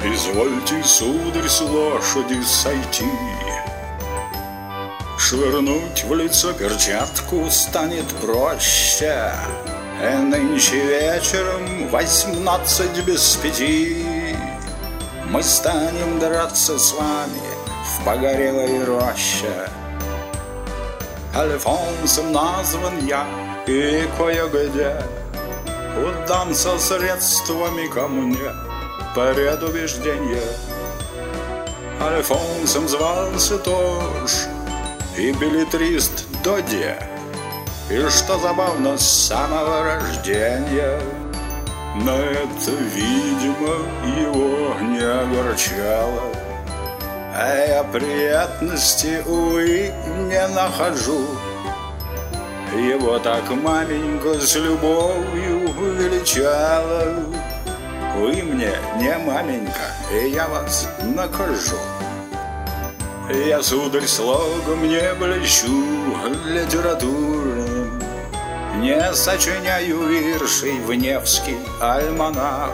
Извольте, сударь, с лошади сойти. Швырнуть в лицо перчатку станет проще. И нынче вечером 5:18 мы станем драться с вами в погорелой роще. Альфонсом назван я, и кое-где удам со средствами ко мне предубежденье. Альфонсом звался тоже и беллетрист Додье, и, что забавно, с самого рождения. Но это, видимо, его не огорчало, а я приятности, увы, не нахожу. Его так маменька с любовью величала. Вы мне не маменька, и я вас накажу. Я, сударь, слогом не блещу литературным, не сочиняю виршей в Невский альманах,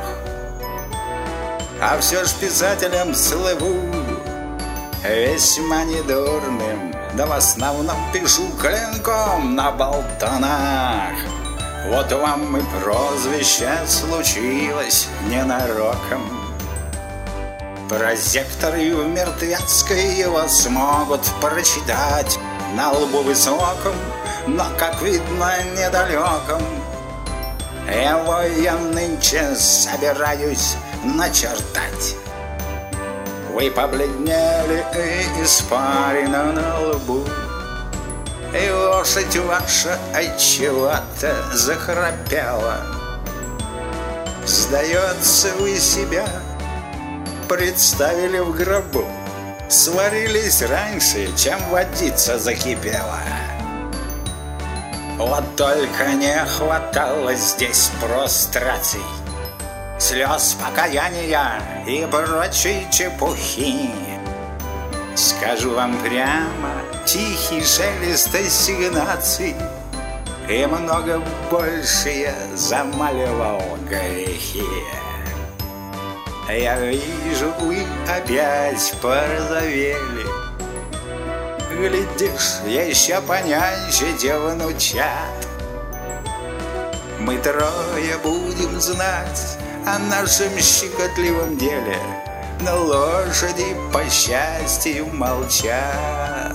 а все ж писателем слыву весьма недурным, да в основном пишу клинком на болтанах. Вот вам и прозвище случилось ненароком. Прозекторы в Мертвецкой его смогут прочитать на лбу высоком, но, как видно, недалеком. Его я нынче собираюсь начертать. Вы побледнели и испарина на лбу, и лошадь ваша отчего-то захрапела. Сдается, вы себя представили в гробу, сварились раньше, чем водица закипела. Вот только не хватало здесь простраций, слез покаяния и прочей чепухи. Скажу вам прямо, тихий шелест ассигнаций и много большее замаливал грехи. Я вижу, вы опять порозовели. Глядишь, еще понянчите внучат. Мы трое будем знать о нашем щекотливом деле, но лошади, по счастью, молчат.